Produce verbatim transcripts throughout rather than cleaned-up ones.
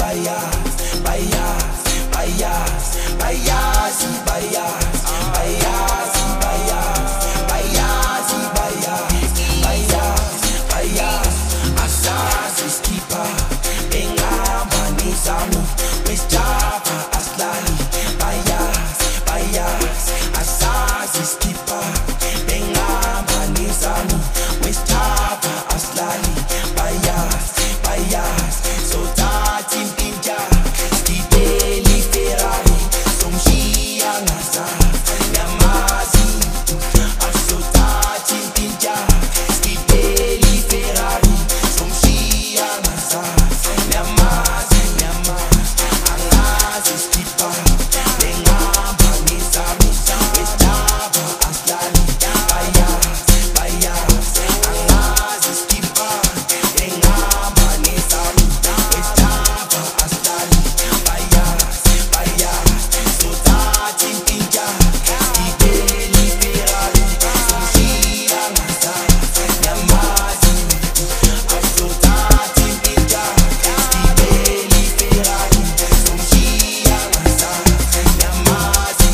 bias, bias, bias, bias, bias, bias, bias, bias, bias, bias, bias, asasi skipper, engama nizamu, westjava aslali, bias, bias, asasi skipper, engama nizamu, westjava aslali, bias, bias, so tati mpinja, skibeli Ferrari, somshia ngasa, nyamazi, so tati mpinja, skibeli Ferrari, somshia ngasa, nyamazi, nyamazi, angazi skipper, engamba nizamu, westjava aslali, bias, bias, angazi skipper, engamba nizamu, westjava aslali, bias, bias, so tati mpinja, skibeli Ferrari, somshia ngasa, nyamazi, so tati mpinja, skibeli Ferrari, somshia ngasa, nyamazi.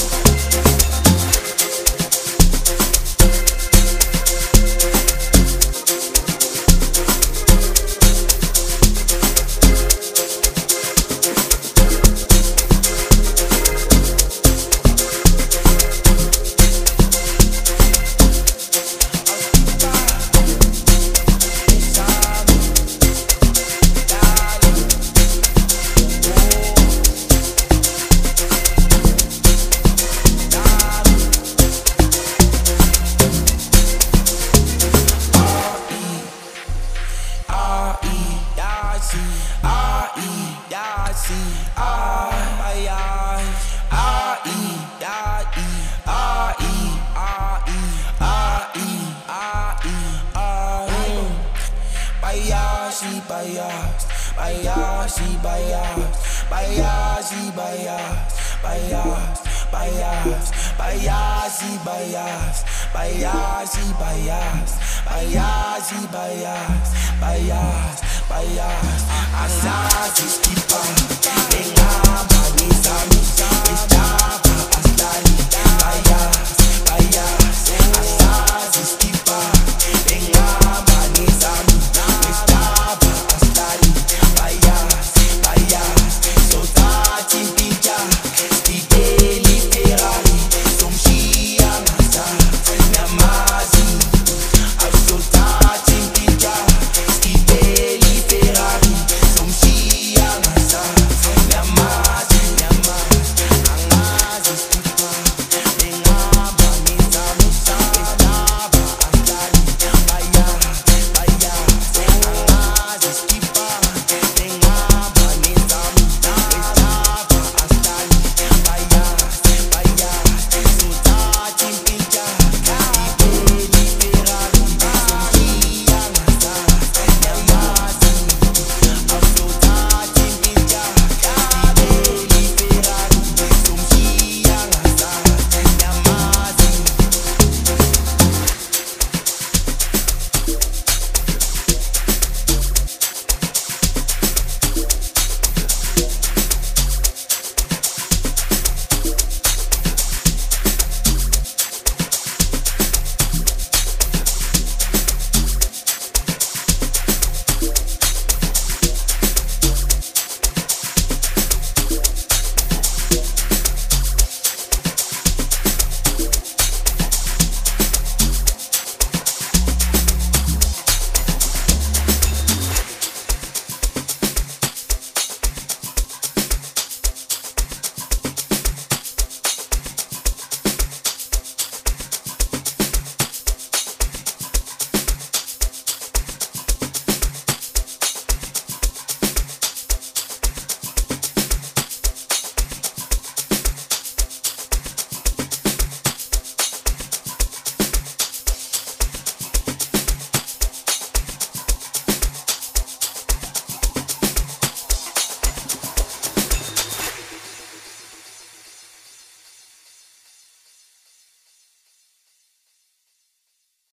Bias, bias, bias, bias, bias, bias, bias, bias, bias, bias, bias, bias, bias, bias, bias, asasi skipper.